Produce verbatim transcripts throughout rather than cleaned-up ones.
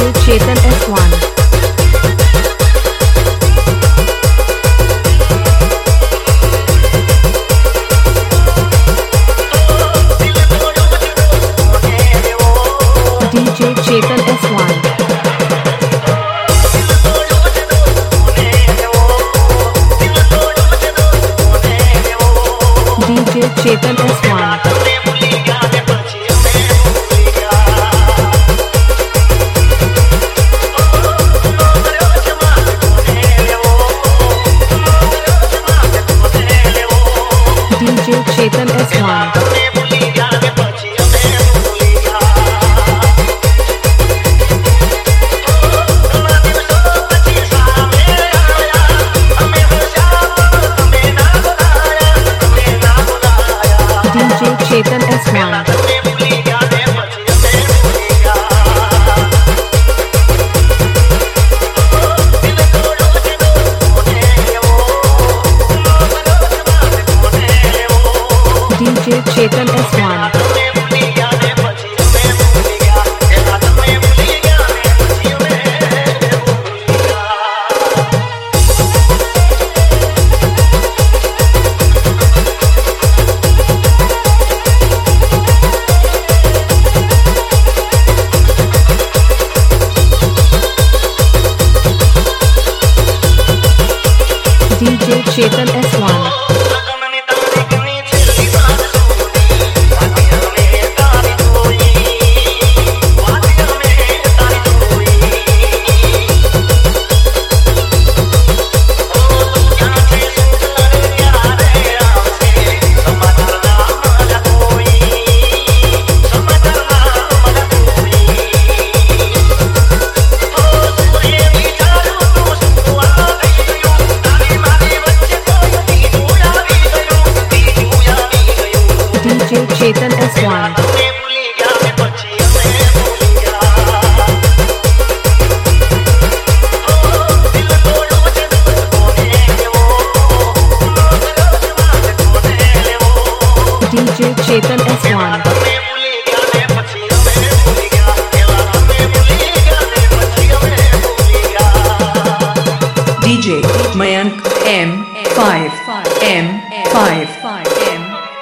DJ Chetan S one. DJ Chetan S one. DJ Chetan S one. DJ Chetan S one. Chetan S one. DJ Chetan S one. DJ Chetan S one. Chetan S one. DJ Chetan S one. DJ Mayank M five M five M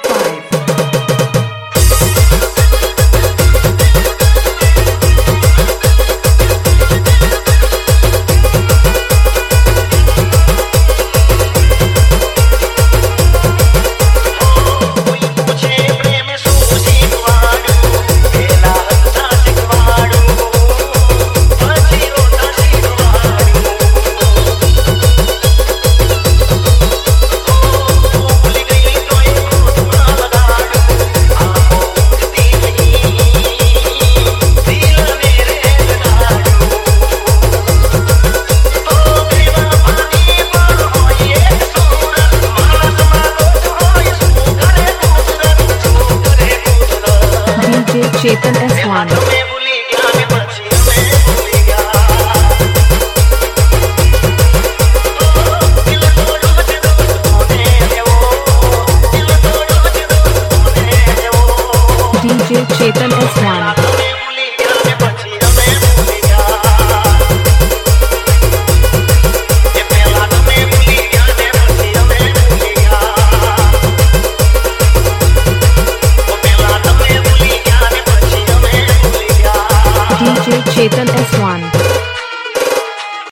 Chetan S one. DJ Chetan S one.